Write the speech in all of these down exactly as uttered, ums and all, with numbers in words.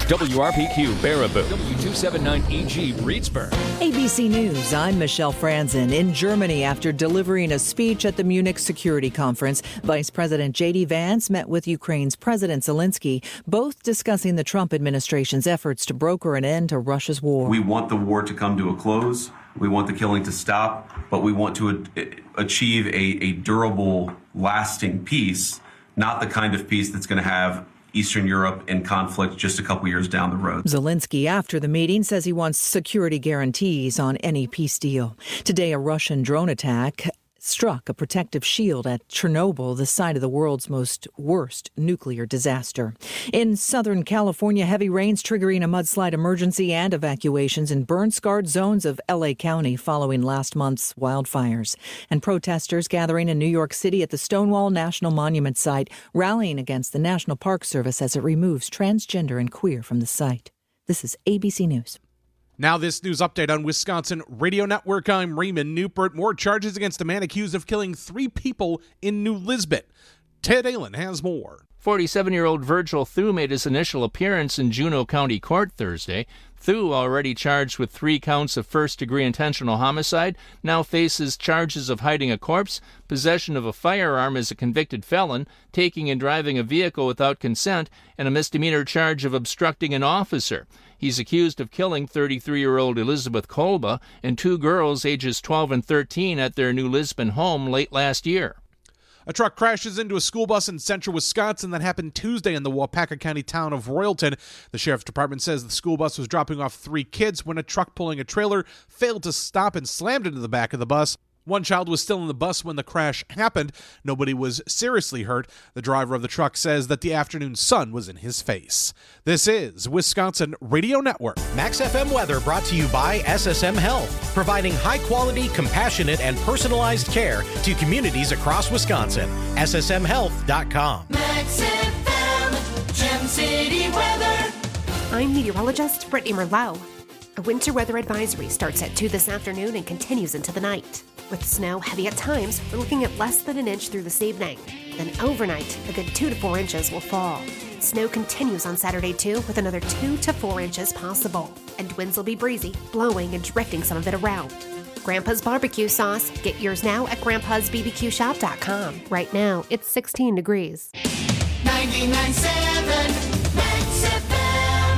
W R P Q Baraboo, W two seventy-nine E G Reedsburg. A B C News, I'm Michelle Franzen. In Germany, after delivering a speech at the Munich Security Conference, Vice President J D Vance met with Ukraine's President Zelensky, both discussing the Trump administration's efforts to broker an end to Russia's war. We want the war to come to a close. We want the killing to stop, but we want to a- achieve a, a durable, lasting peace, not the kind of peace that's going to have Eastern Europe in conflict just a couple years down the road. Zelensky, after the meeting, says he wants security guarantees on any peace deal. Today, a Russian drone attack struck a protective shield at Chernobyl, the site of the world's most worst nuclear disaster. In Southern California, heavy rains triggering a mudslide emergency and evacuations in burn-scarred zones of L A County following last month's wildfires. And protesters gathering in New York City at the Stonewall National Monument site, rallying against the National Park Service as it removes transgender and queer from the site. This is A B C News. Now this news update on Wisconsin Radio Network. I'm Raymond Newport. More charges against a man accused of killing three people in New Lisbon. Ted Allen has more. forty-seven-year-old Virgil Thu made his initial appearance in Juneau County Court Thursday. Thu, already charged with three counts of first-degree intentional homicide, now faces charges of hiding a corpse, possession of a firearm as a convicted felon, taking and driving a vehicle without consent, and a misdemeanor charge of obstructing an officer. He's accused of killing thirty-three-year-old Elizabeth Kolba and two girls ages twelve and thirteen at their New Lisbon home late last year. A truck crashes into a school bus in central Wisconsin. That happened Tuesday in the Waupaca County town of Royalton. The sheriff's department says the school bus was dropping off three kids when a truck pulling a trailer failed to stop and slammed into the back of the bus. One child was still in the bus when the crash happened. Nobody was seriously hurt. The driver of the truck says that the afternoon sun was in his face. This is Wisconsin Radio Network. Max F M weather brought to you by S S M Health, providing high-quality, compassionate, and personalized care to communities across Wisconsin. S S M health dot com. Max F M, Gem City weather. I'm meteorologist Brittany Merlot. A winter weather advisory starts at two this afternoon and continues into the night. With snow heavy at times, we're looking at less than an inch through this evening. Then overnight, a good two to four inches will fall. Snow continues on Saturday too, with another two to four inches possible. And winds will be breezy, blowing and drifting some of it around. Grandpa's barbecue sauce. Get yours now at grandpas b b q shop dot com. Right now, it's sixteen degrees. ninety-nine point seven Max F M.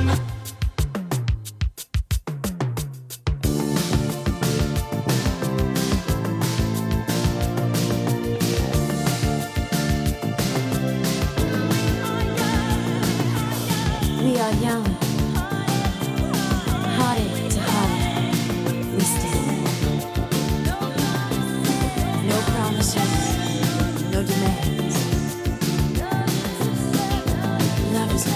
We are young, hearted to heart, we stand. No promises, no demands. Love is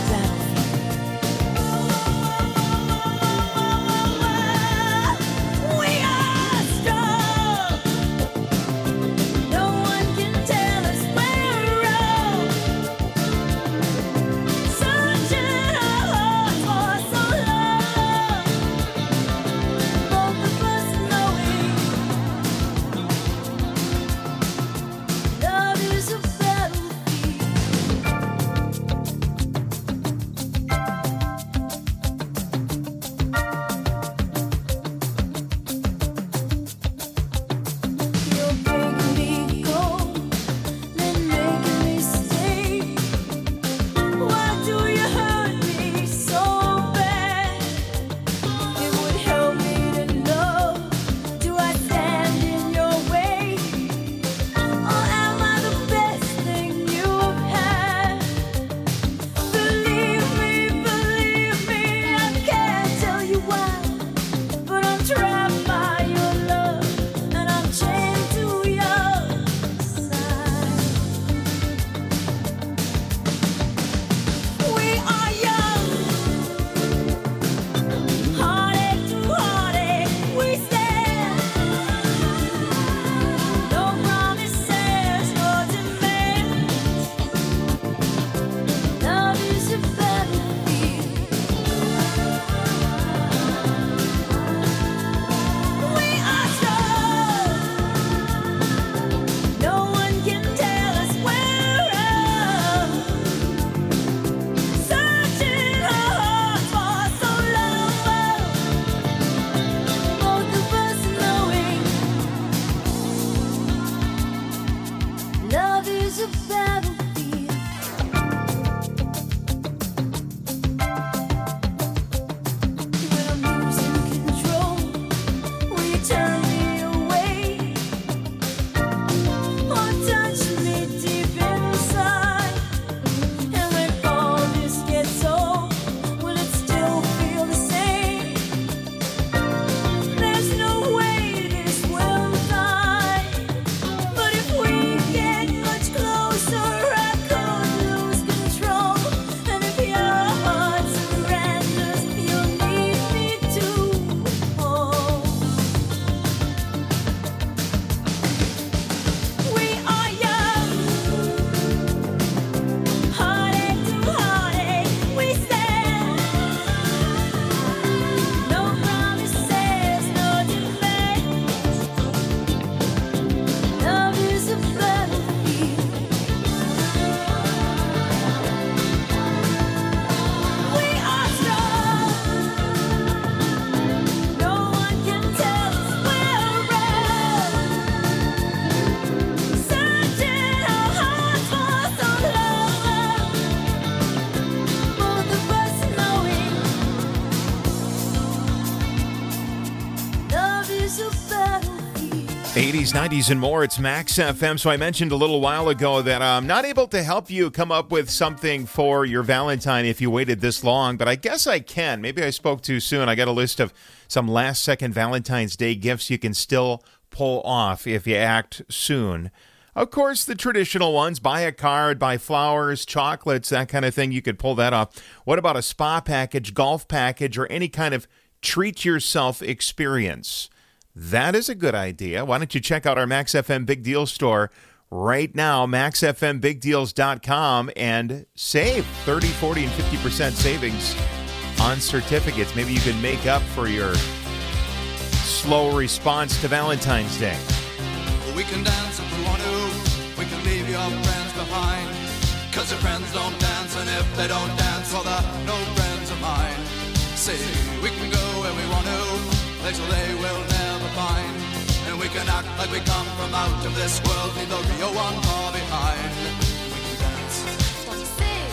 eighties, nineties, and more. It's Max F M. So I mentioned a little while ago that I'm not able to help you come up with something for your Valentine if you waited this long, but I guess I can. Maybe I spoke too soon. I got a list of some last-second Valentine's Day gifts you can still pull off if you act soon. Of course, the traditional ones, buy a card, buy flowers, chocolates, that kind of thing, you could pull that off. What about a spa package, golf package, or any kind of treat-yourself experience? That is a good idea. Why don't you check out our Max F M Big Deal store right now, max f m big deals dot com, and save thirty, forty, and fifty percent savings on certificates. Maybe you can make up for your slow response to Valentine's Day. We can dance if we want to. We can leave your friends behind. Cause your friends don't dance, and if they don't dance, well, they're no friends of mine. See, we can go where we want to. Places they will never find. And we can act like we come from out of this world, leave the real one far behind. We can dance. What you say?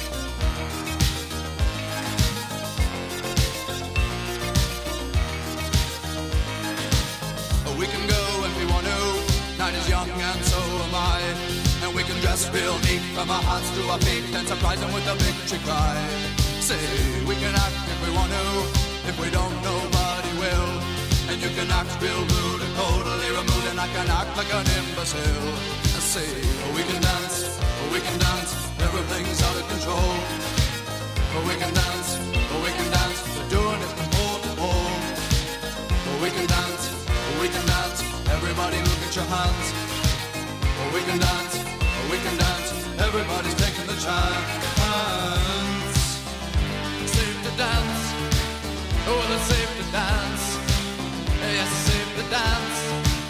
We can go if we want to. Night is young and so am I. And we can dress real neat from our hearts to our feet and surprise them with a victory cry. Say, we can act if we want to. If we don't, nobody will. And you can act real rude and totally removed, and I can act like an imbecile. I say, oh, we can dance, oh, we can dance, everything's out of control. Oh, we can dance, oh, we can dance, we're doing it from pole to pole. Oh, we can dance, oh, we can dance, everybody look at your hands. Oh, we can dance, oh, we can dance, everybody's taking the chance. Safe to dance. Oh, it's safe to dance. Yes, it's safe to dance.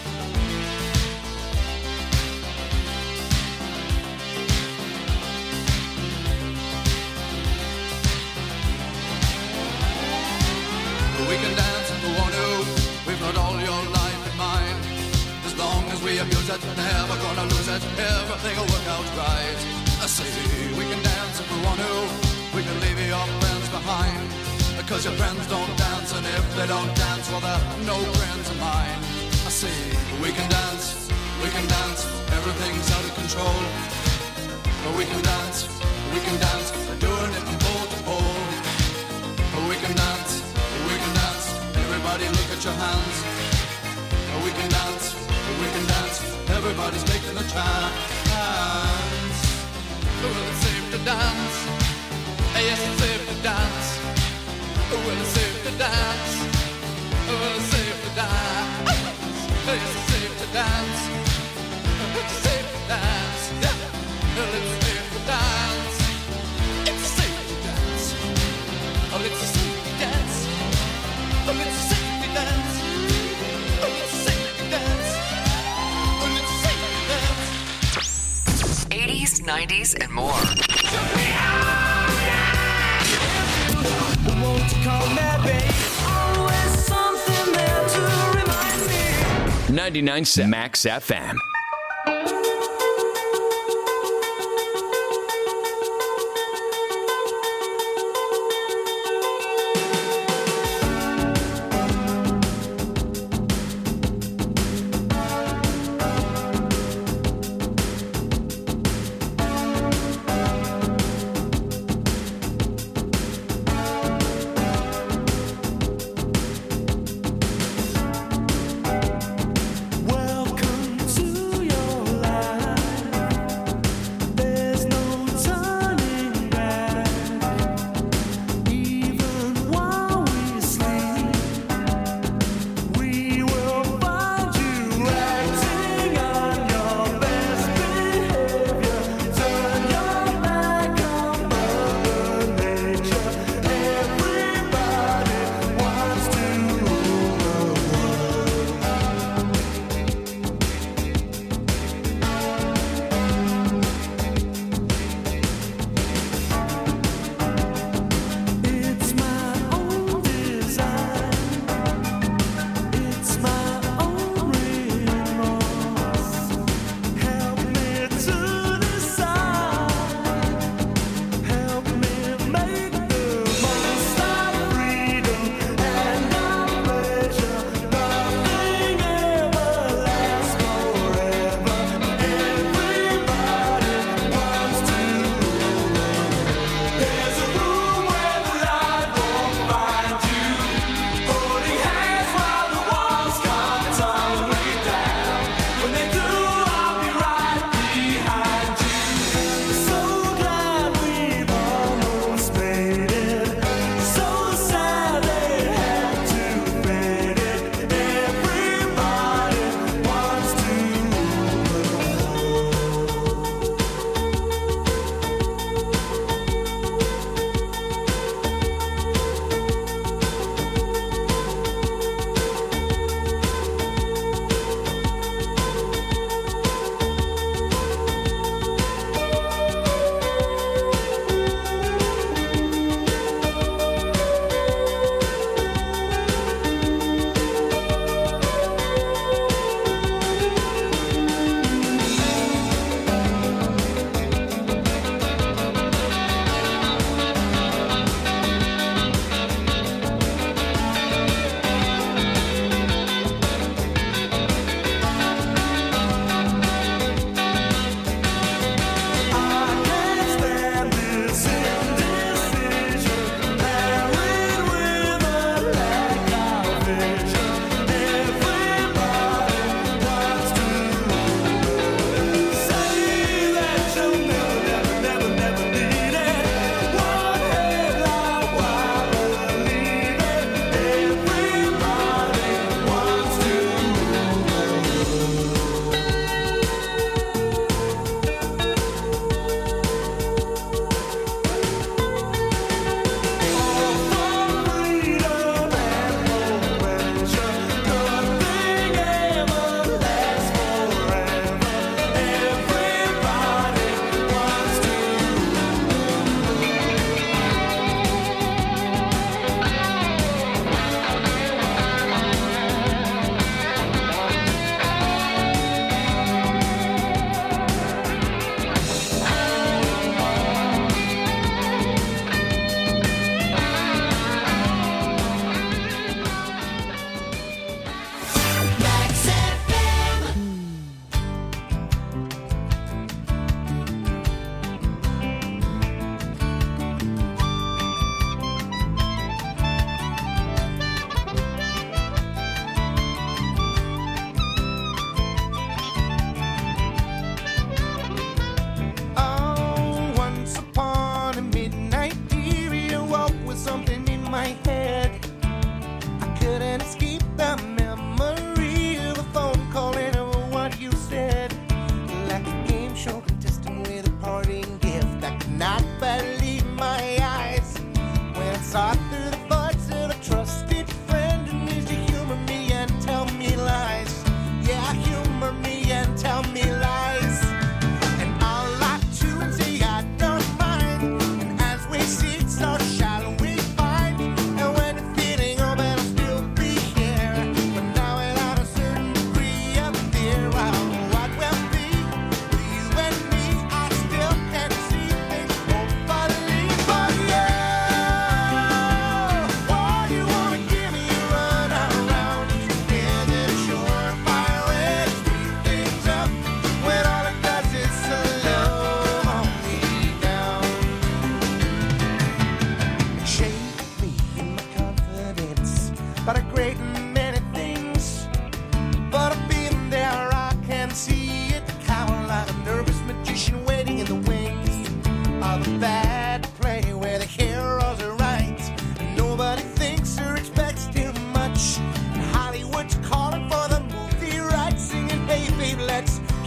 We can dance if we want to. We've got all your life in mind. As long as we abuse it, never gonna lose it. Everything will work out right. I say we can dance if we want to. We can leave your friends behind. Because your friends don't dance, and if they don't dance, well, they're no friends of mine. I say, we can dance, we can dance, everything's out of control. But we can dance, we can dance, we're doing it from pole to pole. But we can dance, we can dance, everybody look at your hands. But we can dance, we can dance, everybody's taking a chance. Well, it's safe to dance, yes, it's safe to dance. Well, it's safe to dance. Well, it's safe to dance. It's safe to dance. It's safe to dance. Well, it's safe to dance. It's safe to dance. Oh, it's safe to dance. Oh, it's safe to dance. Oh, it's safe to dance. Oh, it's safe to dance. eighties, nineties, and more. ninety-nine point seven Max F M. Welcome to your life.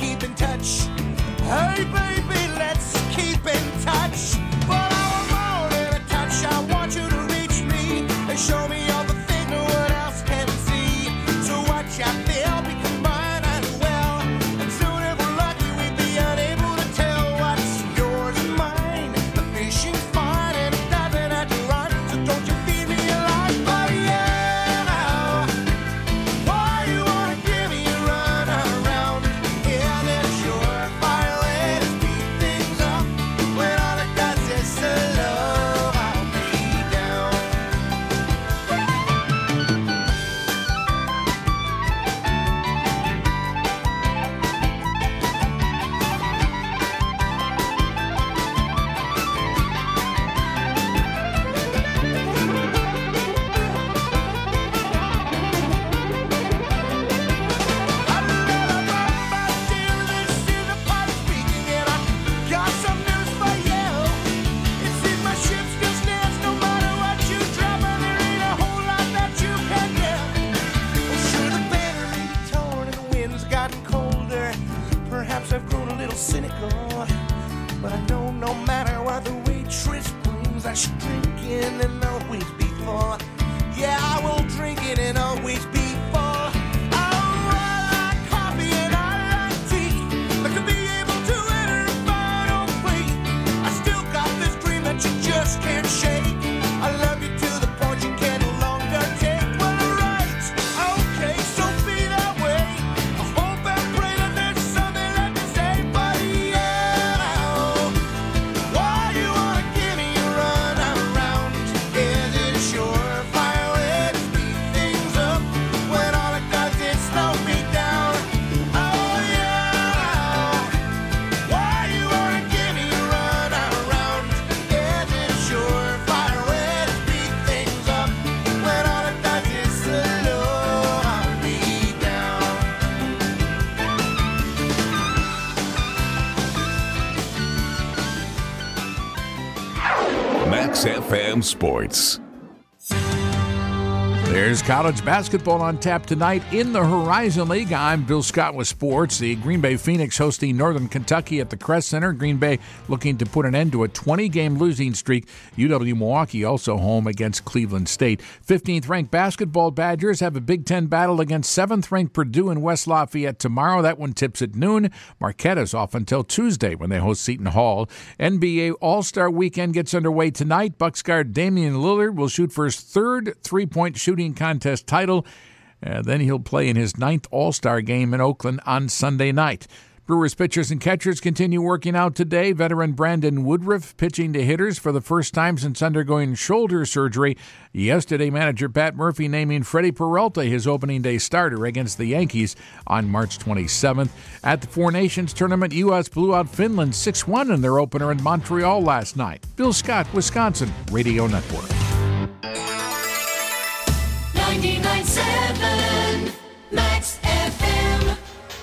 keep in touch. Hey baby, let's keep in touch. But I want more than a touch. I want you to reach me and show me all the things no one else can see. So watch out there, because mine as well. And soon if we're lucky, we'd be unable to tell what's yours and mine. The fishing's fine and it doesn't have to run. So don't you feed me a line, buddy, yeah, now. Why you wanna give me a run around? Yeah, that's your fire way to speed things up. When all it does is slow I'll be down. Got some news for you. It seems my ship still stands no matter what you drop, and there ain't a whole lot that you can get. Well, sure, the banner may be torn and the wind's gotten colder. Perhaps I've grown a little cynical, but I know no matter what the waitress brings, I should drink in and always be full. Yeah, I will drink it and always be full. Oh, I like coffee and I like tea, but to be able to enter a final plea, I still got this dream that you just can't shake. I love you to the point you can no longer take. Well, alright, okay, so be that way. I hope and pray that there's something left to say, but yeah, why you wanna give me a run around? Is it sure fire way to speed things up when all it does is slow me down? Oh yeah, why you wanna give me a run around? Is it sure fire way to speed things up when all it does is slow me down? Max F M Sports. There's college basketball on tap tonight in the Horizon League. I'm Bill Scott with sports. The Green Bay Phoenix hosting Northern Kentucky at the Crest Center. Green Bay looking to put an end to a twenty-game losing streak. U W-Milwaukee also home against Cleveland State. fifteenth-ranked basketball Badgers have a Big Ten battle against seventh-ranked Purdue in West Lafayette tomorrow. That one tips at noon. Marquette is off until Tuesday when they host Seton Hall. N B A All-Star Weekend gets underway tonight. Bucks guard Damian Lillard will shoot for his third three-point shooting contest title. Uh, then he'll play in his ninth All-Star game in Oakland on Sunday night. Brewers pitchers and catchers continue working out today. Veteran Brandon Woodruff pitching to hitters for the first time since undergoing shoulder surgery. Yesterday, manager Pat Murphy naming Freddie Peralta his opening day starter against the Yankees on March twenty-seventh. At the Four Nations Tournament, U S blew out Finland six one in their opener in Montreal last night. Bill Scott, Wisconsin Radio Network. ninety-nine point seven Max F M.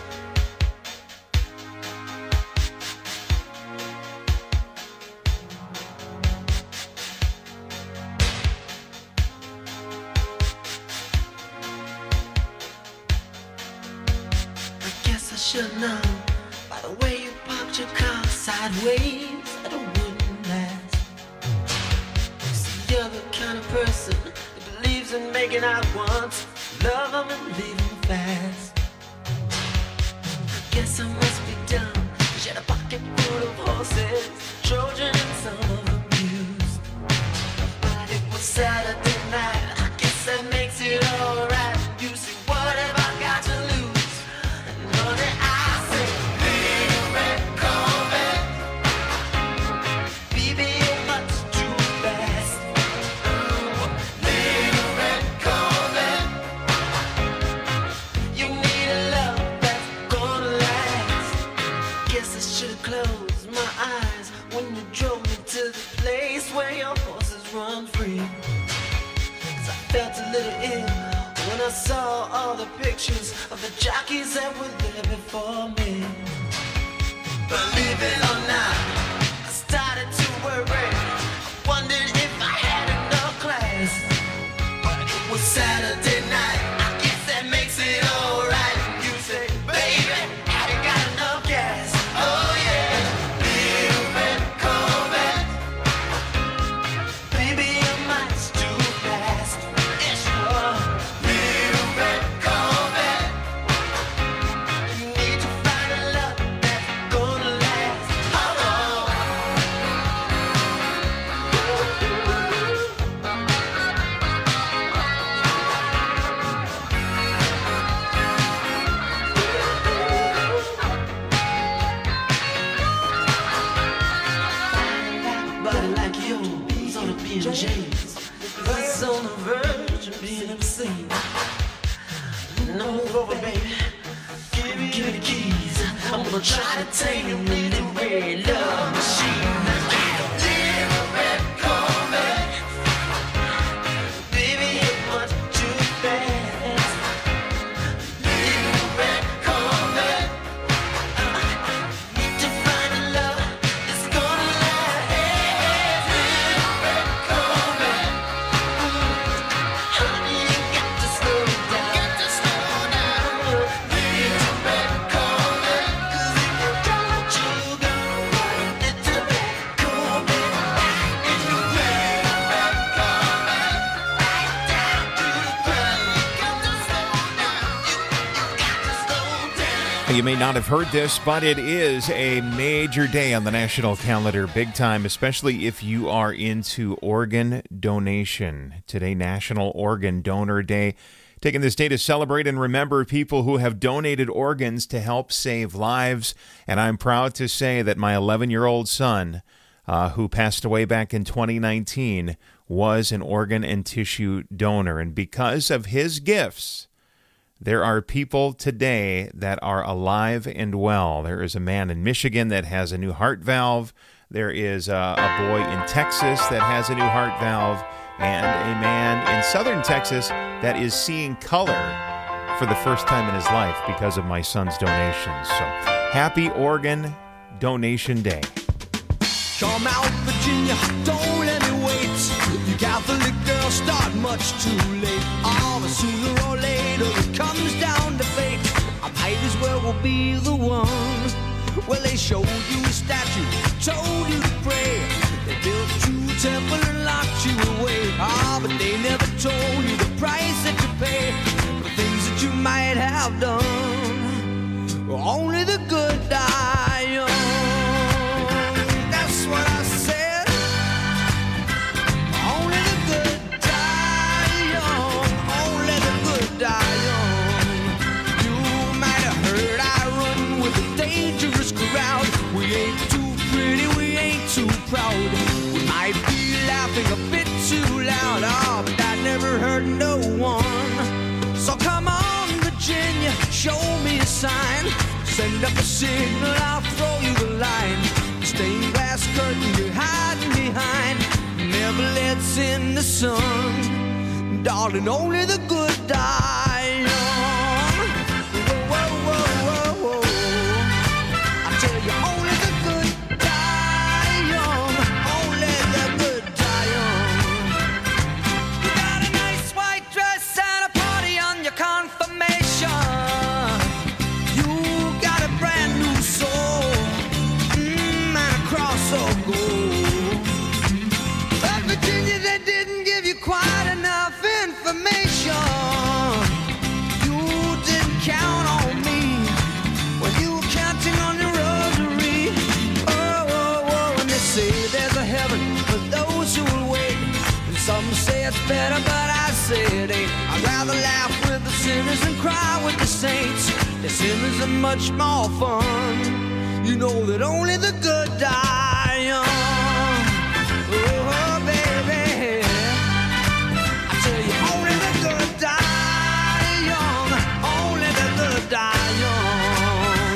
I guess I should know by the way you parked your car sideways that it wouldn't last. See, you're the kind of person that believes in making out once, love them and leave them fast. I guess I must be dumb, 'cause you had a pocket full of horses, Trojan and some of them used. But it was Saturday night, I guess that makes it alright. You see, what have I got to lose? And honey, I say, little red Corvette, baby, you're much too fast. Little red Corvette, you need a love that's gonna last. Guess I should've closed my eyes when you drove me to the place where your horses run free. 'Cause I felt a little ill when I saw all the pictures of the jockeys that were there before me. Believe it or not, I started to worry. I wondered if I had enough class. But it was Saturday night, I guess that makes it alright. You say, baby, have you got enough gonna try to tame me the red love machine. Little red Corvette, baby, you're much too fast. Little red Corvette, need to find a love that's gonna last. Little red Corvette, honey, you got to slow down. Got to slow down. Little red Corvette, 'cause if you don't, you go. Little red Corvette, little red red Corvette, right down to the ground. You got to slow down. You, you got to slow down. You may not have heard this, but it is a major day on the national calendar, big time, especially if you are into organ donation. Today, National Organ Donor Day. Taking this day to celebrate and remember people who have donated organs to help save lives. And I'm proud to say that my eleven-year-old son, uh, who passed away back in twenty nineteen, was an organ and tissue donor. And because of his gifts, there are people today that are alive and well. There is a man in Michigan that has a new heart valve. There is a, a boy in Texas that has a new heart valve. And a man in southern Texas that is seeing color for the first time in his life because of my son's donations. So, happy Organ Donation Day. Come out, Virginia, don't let me wait. You Catholic girls start much too late. Oh, but sooner or later it comes down to fate. I might as well will be the one. Well, they showed you a statue, told you to pray. They built you a temple and locked you away. Ah, but they never told you the price that you pay for things that you might have done. Only the good die young. That's what I said. Only the good die young. Only the good die young. You might have heard I run with a dangerous crowd. We ain't too pretty, we ain't too proud. We might be laughing a bit too loud. Oh, but that never hurt no one. So come on, Virginia, show me a sign. Send up a signal, I'll throw you the line. Stained glass curtain you're hiding behind never lets in the sun. Darling, only the good die young. Whoa, whoa, whoa, whoa, whoa. I tell you, only the good die young. Only the good die young. You got a nice white dress and a party on your confirmation. You got a brand new soul, mm, and a cross of gold. But Virginia, they didn't give you quite enough information. You didn't count on me when you were counting on your rosary. Oh, oh, oh, and they say there's a heaven for those who will wait. And some say it's better, but I say it ain't. I'd rather laugh with the sinners than cry with the saints. The sinners are much more fun. You know that only the good die young. Oh, baby, I tell you, only the good die young. Only the good die young.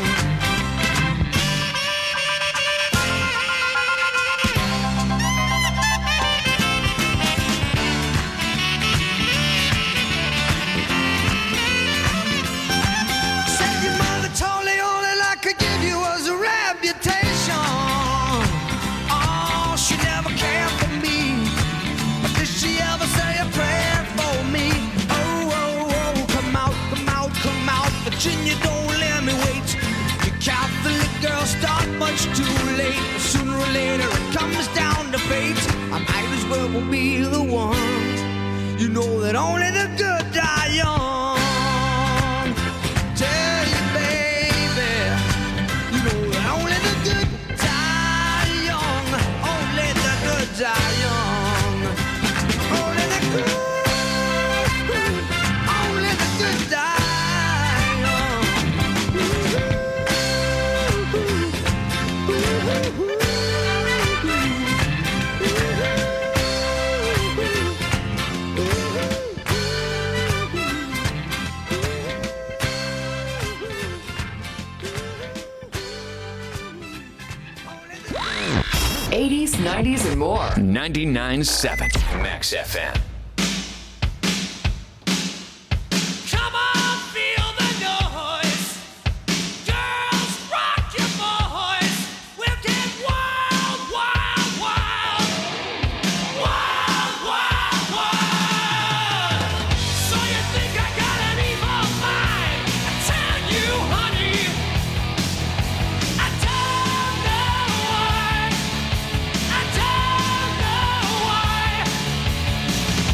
Said your mother told me all that I could give you was a reputation. Oh, she never cared for me, but did she ever say a prayer for me? Oh, oh, oh, come out, come out, come out, Virginia, don't let me wait. You Catholic girls start much too late. Sooner or later it comes down to fate. I might as well be the one. You know that only the good die young. Tell you, baby, you know that only the good die young. Only the good die young. Only the good, only the good die young. eighties, nineties, and more. ninety-nine point seven Max F M. Come on, feel the noise. Girls, rock your boys. We'll get wild, wild, wild. Wild, wild, wild. So you think I got an evil mind? I tell you, honey, I don't know why. I don't know why.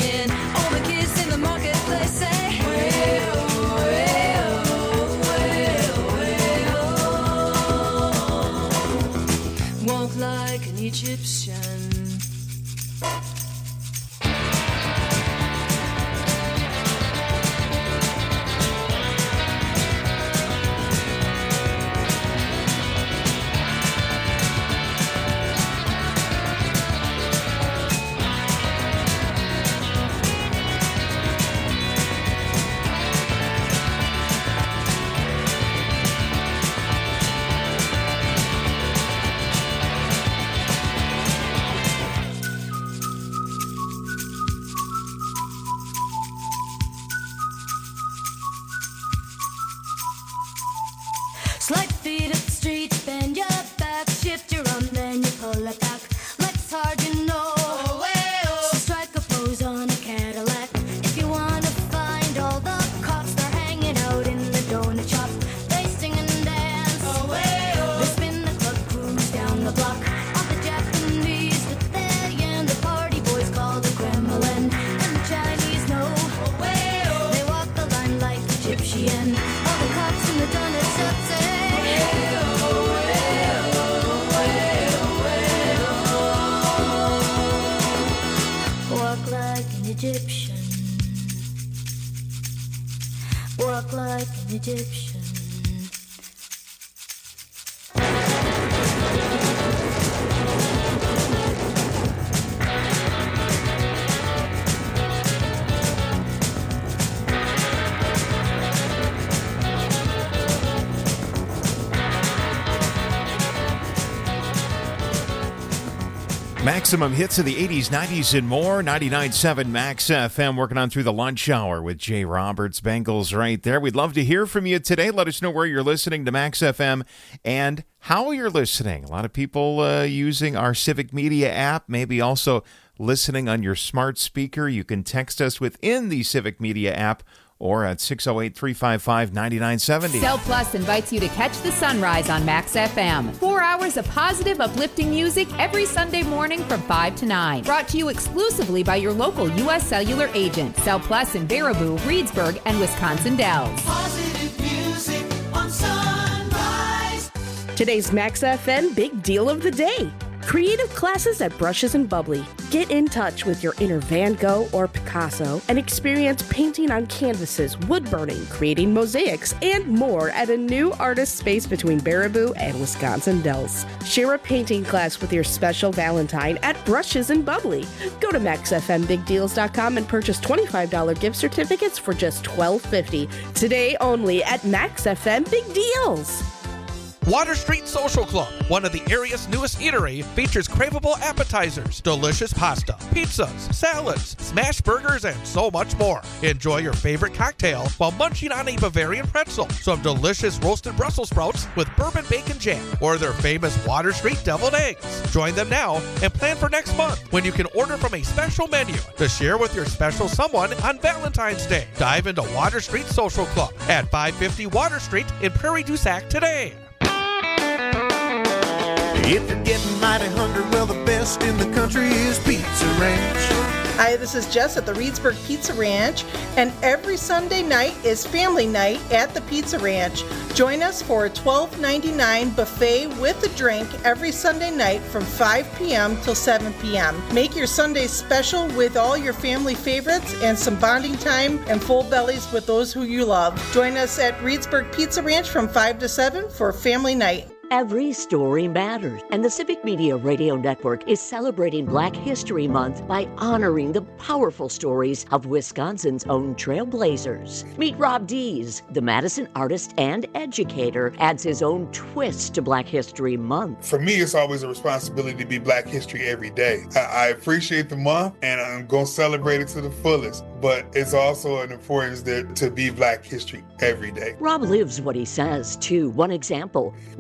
singing. All the kids in the marketplace say, way-oh, way-oh, way-oh, way-oh. Walk like an Egyptian. Slide feet up the street, bend your back, shift your arm, then you pull it back. Legs hard, you know. So strike a pose on a Cadillac. If you wanna find all the cops, they're hanging out in the donut shop. They sing and dance. They spin the club, cruise down the block. All the Japanese with their yen, the party boys call the Kremlin, and the Chinese know. They walk the line like Egyptian. All the cops in the donut shop say. Walk like an Egyptian. Walk like an Egyptian. Maximum hits of the eighties, nineties, and more. ninety-nine point seven Max F M, working on through the lunch hour with Jay Roberts. Bengals right there. We'd love to hear from you today. Let us know where you're listening to Max F M and how you're listening. A lot of people uh, using our Civic Media app, maybe also listening on your smart speaker. You can text us within the Civic Media app or at six oh eight, three five five, nine nine seven oh. Cell Plus invites you to catch the sunrise on Max F M. Four hours of positive, uplifting music every Sunday morning from five to nine. Brought to you exclusively by your local U S Cellular agent. Cell Plus in Baraboo, Reedsburg, and Wisconsin Dells. Positive music on Sunrise. Today's Max F M Big Deal of the Day. Creative classes at Brushes and Bubbly. Get in touch with your inner Van Gogh or Picasso and experience painting on canvases, wood burning, creating mosaics, and more at a new artist space between Baraboo and Wisconsin Dells. Share a painting class with your special Valentine at Brushes and Bubbly. Go to max f m big deals dot com and purchase twenty-five dollars gift certificates for just twelve fifty. Today only at Max F M Big Deals. Water Street Social Club, one of the area's newest eatery, features craveable appetizers, delicious pasta, pizzas, salads, smash burgers, and so much more. Enjoy your favorite cocktail while munching on a Bavarian pretzel, some delicious roasted Brussels sprouts with bourbon bacon jam, or their famous Water Street deviled eggs. Join them now and plan for next month when you can order from a special menu to share with your special someone on Valentine's Day. Dive into Water Street Social Club at five fifty Water Street in Prairie du Sac today. If you're getting mighty hungry, well, the best in the country is Pizza Ranch. Hi, this is Jess at the Reedsburg Pizza Ranch, and every Sunday night is family night at the Pizza Ranch. Join us for a twelve ninety-nine buffet with a drink every Sunday night from five p.m. till seven p.m. Make your Sundays special with all your family favorites and some bonding time and full bellies with those who you love. Join us at Reedsburg Pizza Ranch from five to seven for family night. Every story matters, and the Civic Media Radio Network is celebrating Black History Month by honoring the powerful stories of Wisconsin's own trailblazers. Meet Rob Dees, the Madison artist and educator, adds his own twist to Black History Month. For me, it's always a responsibility to be Black History every day. I, I appreciate the month, and I'm going to celebrate it to the fullest, but it's also an importance that, to be Black History every day. Rob lives what he says, too. One example, mentor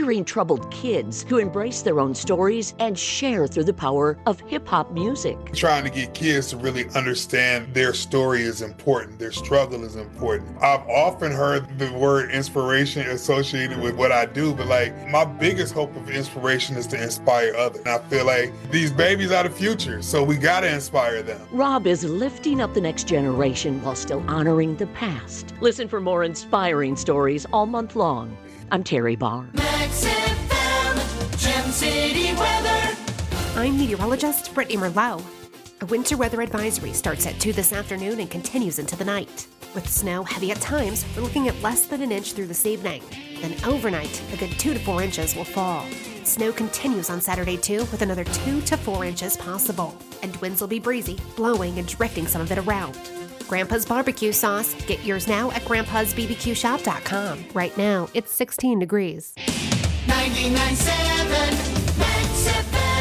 featuring troubled kids who embrace their own stories and share through the power of hip-hop music. Trying to get kids to really understand their story is important, their struggle is important. I've often heard the word inspiration associated with what I do, but like my biggest hope of inspiration is to inspire others. And I feel like these babies are the future, so we gotta inspire them. Rob is lifting up the next generation while still honoring the past. Listen for more inspiring stories all month long. I'm Terry Barr. Max F M, Gem City weather. I'm meteorologist Brittany Merlot. A winter weather advisory starts at two this afternoon and continues into the night. With snow heavy at times, we're looking at less than an inch through this evening. Then overnight, a good two to four inches will fall. Snow continues on Saturday too, with another two to four inches possible. And winds will be breezy, blowing and drifting some of it around. Grandpa's barbecue sauce. Get yours now at grandpas b b q shop dot com. Right now, it's sixteen degrees. ninety-nine point seven Max F M.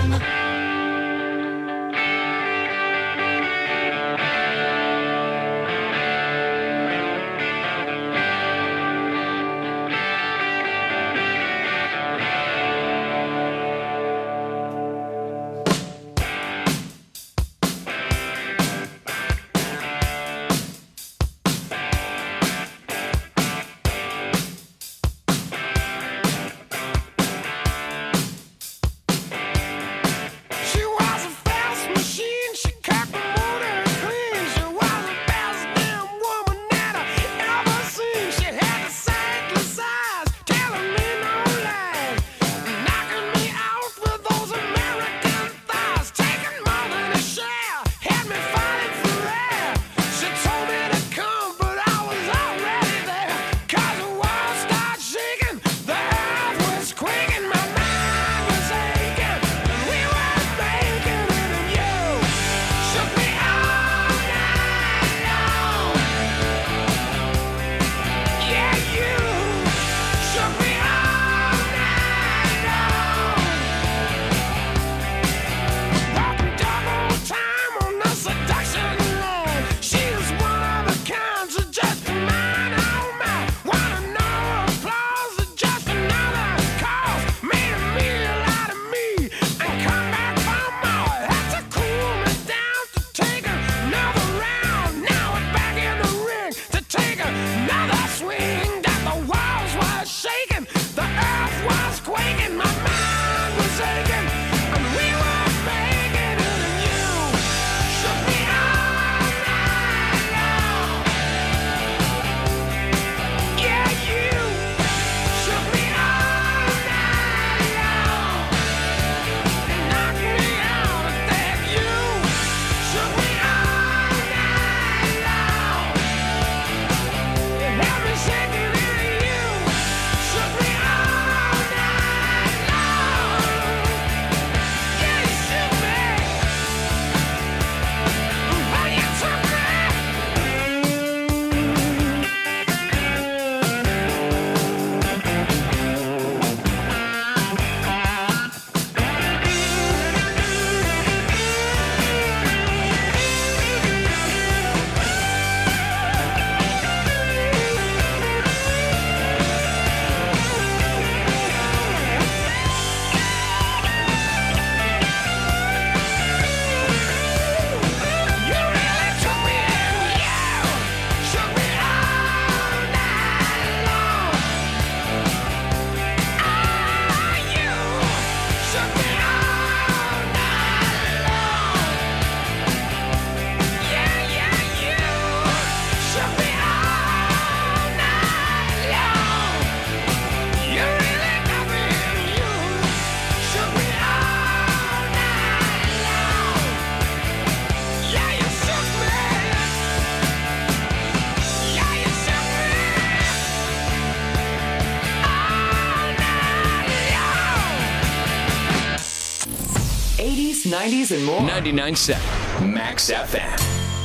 nineties and more. ninety-nine point seven Max F M.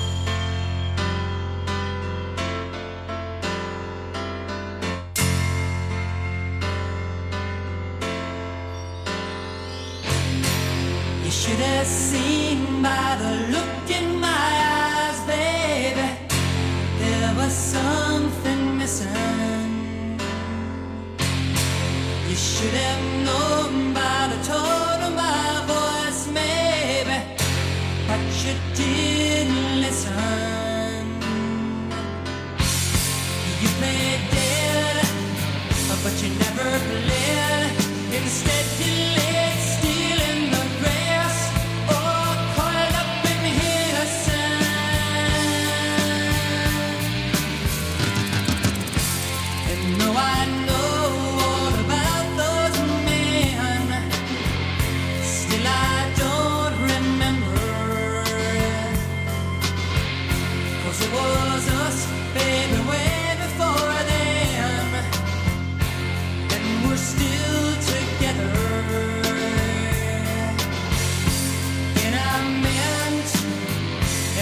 You should have seen by the look in my eyes, baby, there was something missing. You should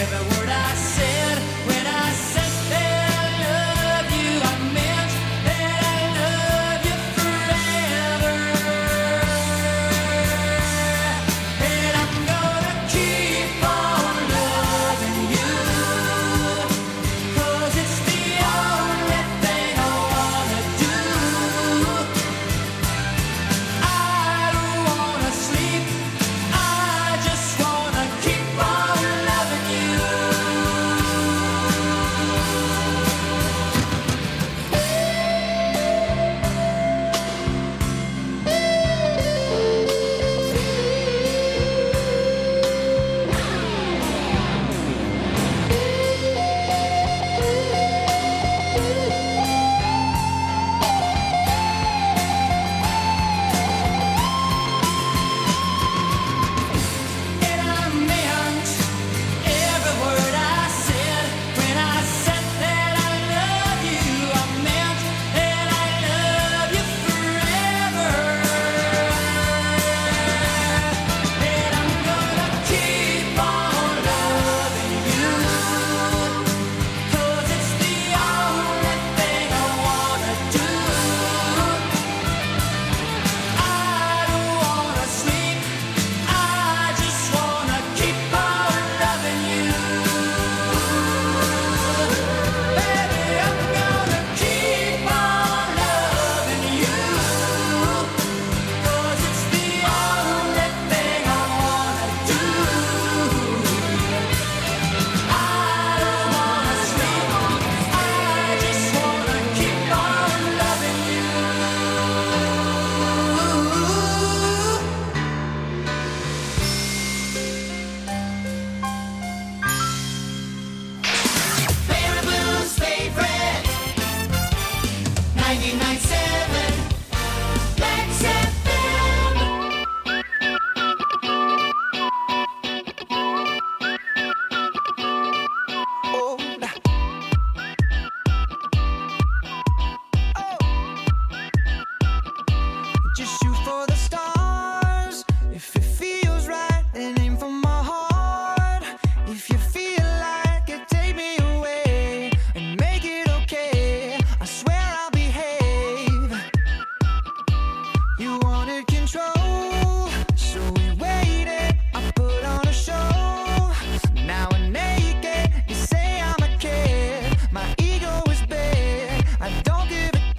every word I said. When I said that I love you, I meant that I love you forever. And I'm gonna keep on loving you, 'cause it's the only thing I wanna do. I don't wanna sleep, I just wanna keep on loving you. And I meant every word I said. When I said that I love you, I meant that I love you forever. And I'm gonna keep on loving you, 'cause it's the only thing I wanna do. I don't wanna sleep, I just wanna keep on loving you. Baby, I'm gonna keep on loving you, 'cause it's the only thing I wanna do. I don't wanna sleep, I just wanna keep on loving you. Barry Blues favorite, ninety-nine point seven Max F M. Oh, nah. Just shoot for the stars. If it feels right, then aim for my heart. If you feel like it, take me away and make it okay. I swear I'll behave. You wanted control, so we waited. I put on a show. Now we're naked. You say I'm a kid. My ego is big. I don't give a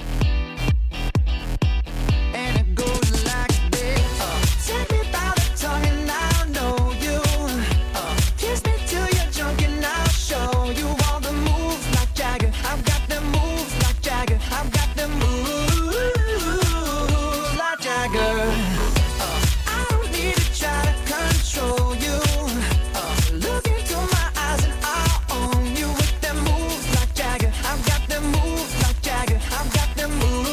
and it goes like this. Uh, take me by the tongue and I'll know you. Uh, kiss me till you're drunk and I'll show you all the moves like Jagger. I've got them moves like Jagger. I've got them moves like Jagger. Uh, I don't need to try to control you. Uh, look into my eyes and I'll own you with them moves like Jagger. I've got them moves like Jagger. I've got them moves.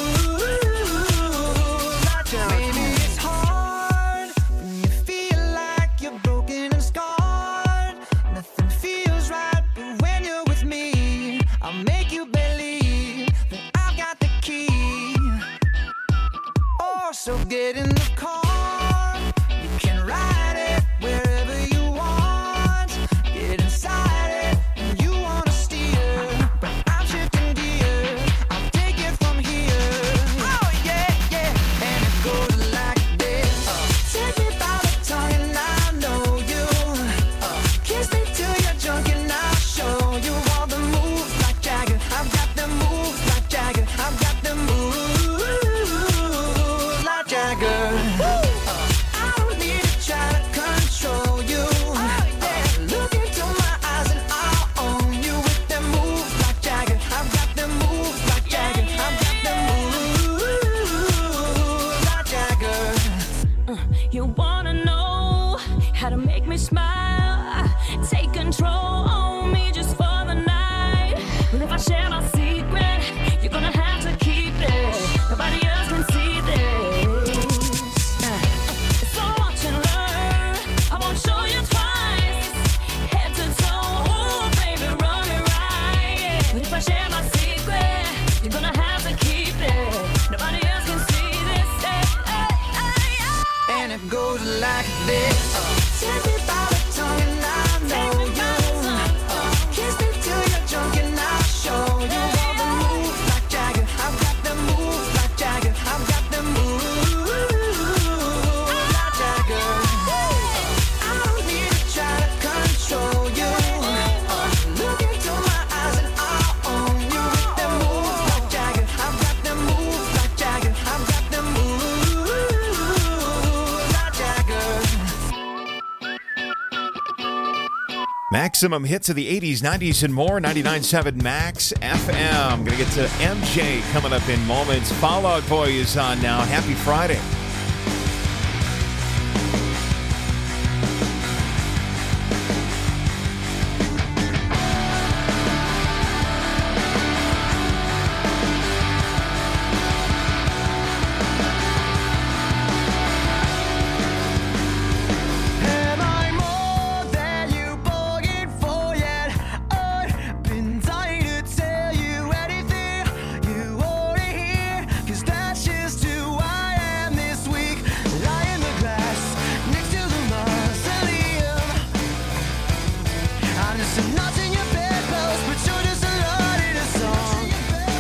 Maybe it's hard when you feel like you're broken and scarred. Nothing feels right, but when you're with me, I'll make you believe that I've got the key. Oh, so get in the car. You can ride it wherever you want. Get inside it and you wanna steer, but I'm shifting gear. I'll take it from here. Oh yeah, yeah. And it goes like this. Uh, take me by the tongue and I know you. Uh, kiss me till you're drunk and I'll show you all the moves like Jagger. I've got them moves like Jagger. I've got them moves like Jagger. Uh, I don't need to try to control you. Uh, look into my eyes and I'll own you with them moves like Jagger. I've got them moves like Jagger. I've got them moves like Jagger. You wanna know how to make me smile? Take control on me just for the night. But if I share my secret, you're gonna have to keep it. Nobody else can see this. Uh, So watch and learn. I won't show you twice. Head to toe, ooh, baby, run it right. But if I share my secret, you're gonna have to keep it. Nobody else can see this. Hey, hey, hey, hey. And it goes like this. Uh, take me by the tongue and I know you. maximum hits of the eighties, nineties, and more. ninety-nine point seven Max F M. Gonna get to M J coming up in moments. Fall Out Boy is on now. Happy Friday. Am I more than you bargained for yet? I've been dying to tell you anything you wanna hear, 'cause that's just who I am this week. Lie in the grass next to the mausoleum. I'm just a notch in your bedpost, but you're just a lot in a song.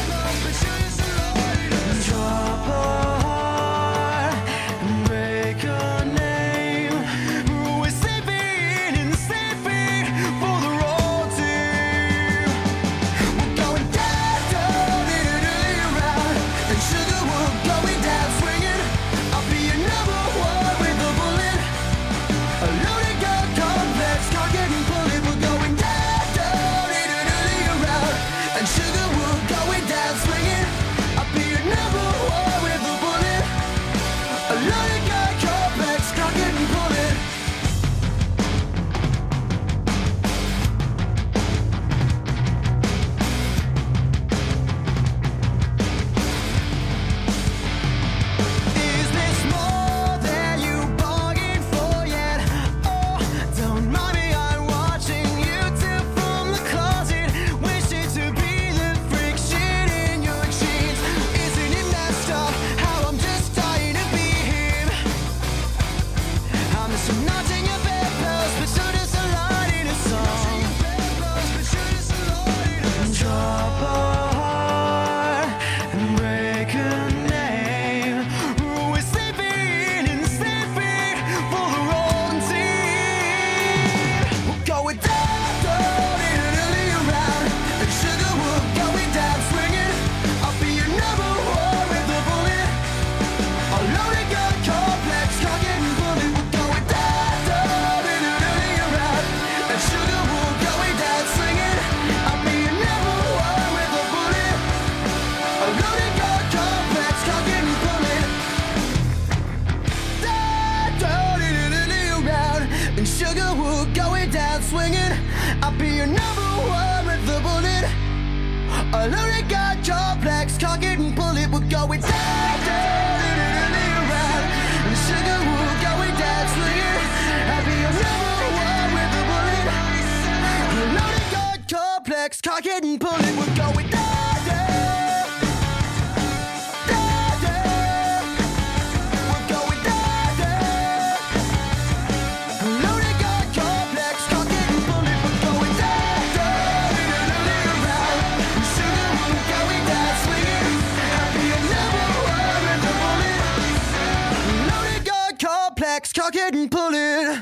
Drop a heart and break a name. We're sleeping and sleeping for the road team. We're going down, down, in and around, and sugar we're going down swinging. I'll be your number one with a bullet. A loaded gun complex, target and bullet. We're going down, down, in and around, and sugar we're going down swinging. I'll be your number one with a bullet. A loaded gun complex, target and bullet. Is this more than you bargained for yet? Oh, don't mind me, I'm watching YouTube from the closet, wishing to be the friction in your jeans. Isn't it messed up how I'm just dying to be him? I'm just a notch in your bedpost, but you're just a line in a song. Drop a heart and break a name. We're sleeping and sleeping for the wrong team. We're going down, down, in and around, and sugar we're going down swinging. I'll be your number one with a bullet. A loaded gun complex, target and bullet. We're going down, down, in and around, and sugar we're going down swinging. I'll be your number one with a bullet. A loaded gun complex, target and bullet. Down, down, in and around, and sugar we're going down swinging. I'll be your number one with a bullet. A loaded gun complex, target and bullet. We're going down, down, in and around, and sugar we're going down swinging. I'll be your number one with a bullet. A loaded gun complex, target and bullet. We're going down, down, down, down. We're going down, down. A loaded gun complex, target and bullet. We're going down, down, in and around, and sugar we're going down swinging. I'll be your number one with a bullet. A loaded gun complex, target and bullet.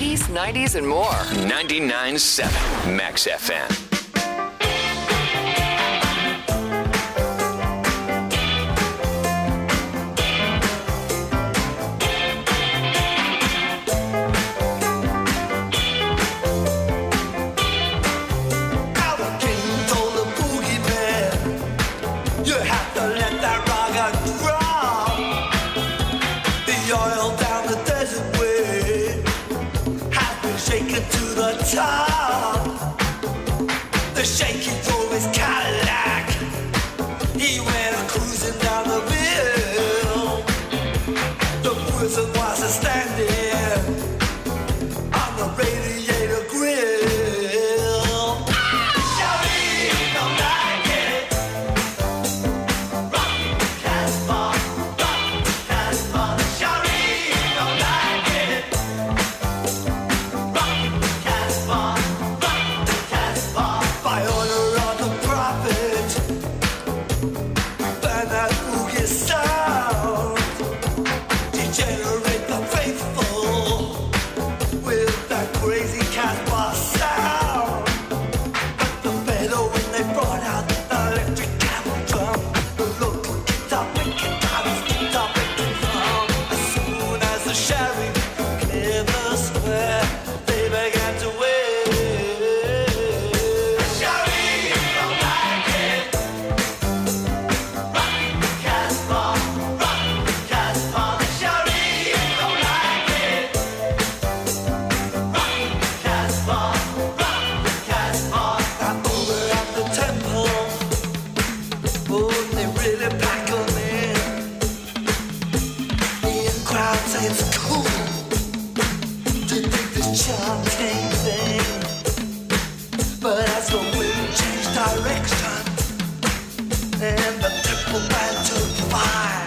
eighties, nineties, and more. ninety-nine point seven Max F M. Top. The shaky drove his Cadillac. He went cruising down the hill. The prison was a standing on the radiator grill. Shawty don't like it. Rock Casbah, rock Casbah. Shawty don't like it. By order of the prophet, burn that boogie sound, degenerate the faithful with that crazy Casbah sound. But the better when they brought out the electric camel drum, the local guitar picking time is guitar picking drum. As soon as the sheriff cleared the square, they began to wait. It's cool to think this chanting thing, but as the wind changed direction and the triple band took fire,